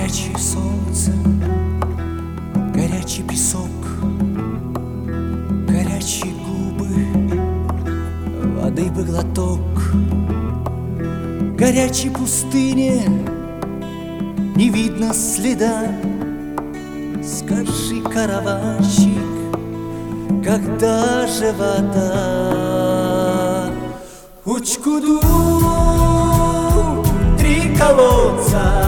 Горячее солнце, горячий песок, горячие губы, воды бы глоток. Горячей пустыне не видно следа. Скажи, караванщик, когда же вода? Учкуду, 3 колодца.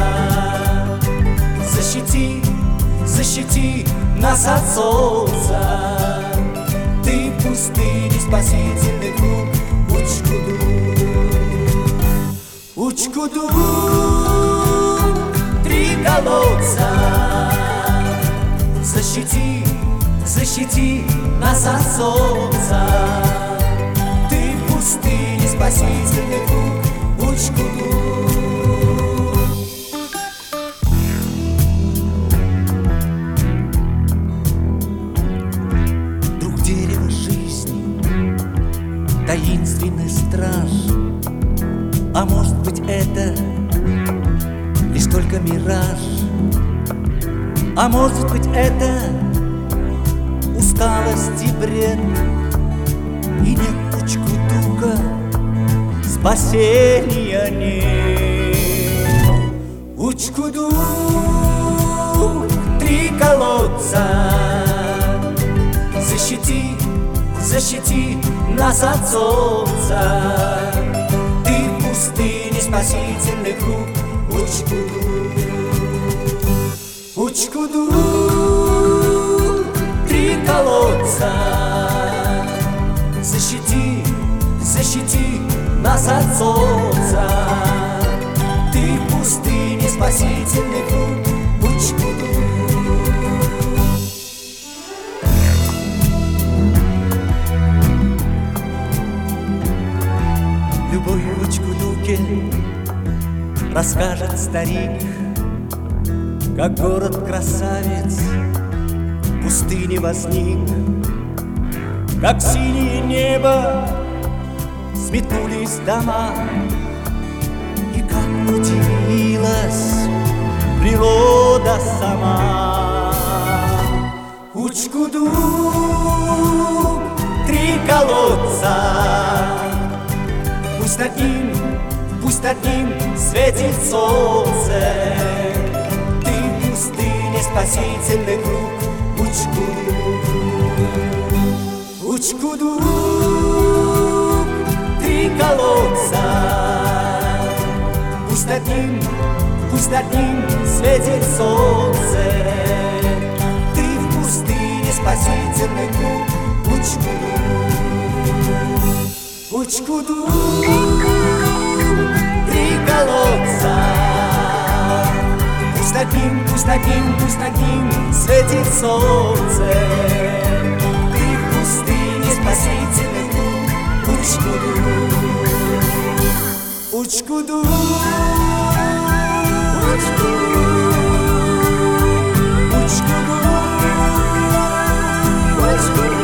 Защити, защити нас от солнца. Ты в пустыне спасительный круг. Учкуду, Учкуду, 3 колодца. Защити, защити нас от солнца. Ты в пустыне спасительный круг. Учкуду. Друг дерева жизни, таинственный страж. А может быть, это лишь только мираж. А может быть, это усталость и бред. И нет Учкудука, спасения нет. Учкуду, 3 колодца. Защити, защити нас от солнца. Ты в пустыне спасительный круг. Учкуду, Учкуду, 3 колодца. Защити, защити нас от солнца. Ты в пустыне спасительный круг. Учкуду. Любовь в Учкудуке расскажет старик, как город-красавец в пустыне возник, как синее небо сметнулись дома, и как удивилась природа сама. Учкуду, 3 колодца. Пусть над ним светит солнце. Ты в пустыне спасительный круг. Учкуду, Учкуду, 3 колодца. Пусть над ним светит солнце. Ты в пустыне спасительный круг. Учкуду, Учкуду, 3 колодца. Пусть над ним светит солнце. Ты в пустыне спасительный круг. Учкуду, Учкуду, Учкуду, Учкуду, Учкуду.